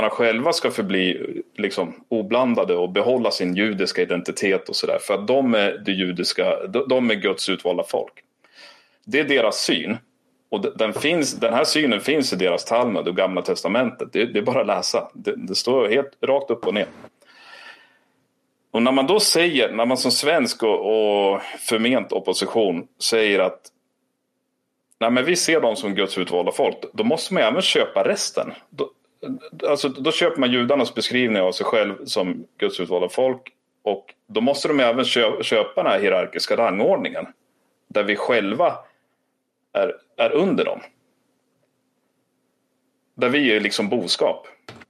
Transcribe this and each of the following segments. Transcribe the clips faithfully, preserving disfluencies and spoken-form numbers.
själva ska förbli liksom oblandade och behålla sin judiska identitet och sådär, för att de är det judiska, de är Guds utvalda folk. Det är deras syn, och den, finns, den här synen finns i deras Talmud och Gamla testamentet. Det, det är bara att läsa, det, det står helt rakt upp och ner. Och när man då säger, när man som svensk och, och förment opposition säger att nej, men vi ser dem som Guds utvalda folk, då måste man även köpa resten. Då, alltså, då köper man judarnas beskrivning av sig själv som Guds utvalda folk, och då måste de även köpa, köpa den här hierarkiska rangordningen där vi själva är, är under dem. Där vi är liksom boskap.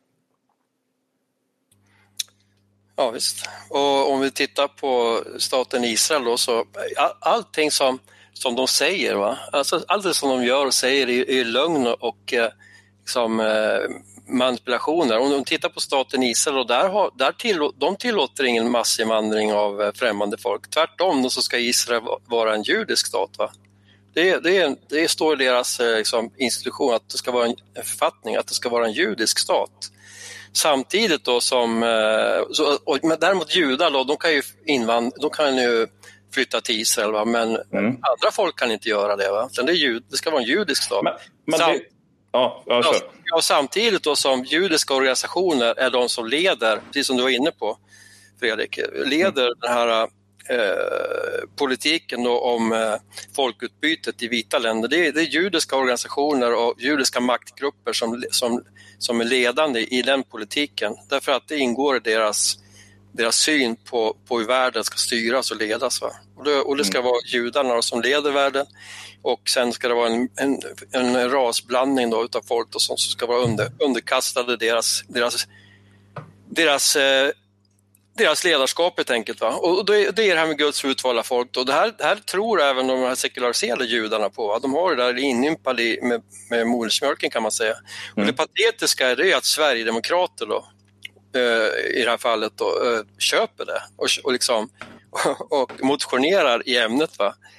Ja visst. Och om vi tittar på staten Israel då, så all, allting som, som de säger, va? Alltså, allt det som de gör och säger är, är lögn och eh, liksom, eh, manipulationer. Om de tittar på staten Israel, och där har, där tillå, de tillåter ingen massinvandring av eh, främmande folk. Tvärtom då, så ska Israel vara en judisk stat, va? Det, det, det står i deras eh, liksom, institution att det ska vara en, en författning, att det ska vara en judisk stat. Samtidigt då som, så, och, men däremot judar då, de kan ju invand, de kan ju flytta till Israel, va? Men mm. andra folk kan inte göra det, va? Så det, är jud, det ska vara en judisk stat. Men, men Sam, det, ja, ja, ja, samtidigt då som judiska organisationer är de som leder, precis som du var inne på Fredrik, leder mm. den här eh, politiken då om eh, folkutbytet i vita länder. Det är, det är judiska organisationer och judiska maktgrupper som, som som är ledande i den politiken, därför att det ingår i deras, deras syn på, på hur världen ska styras och ledas. Va? Och, det, och det ska vara judarna som leder världen, och sen ska det vara en, en, en rasblandning då utav folk då, som ska vara under, underkastade deras, deras, deras, eh, deras ledarskap helt enkelt. Va? Och det, det är det här med Guds utvalda folk. Och det, här, det här tror även de här sekulariserade judarna på. Va? De har det där inympade med, med modersmjölken, kan man säga. Mm. Och det patetiska är det att Sverigedemokrater då, eh, i det här fallet då, eh, köper det och, och, liksom, och motionerar i ämnet. Va?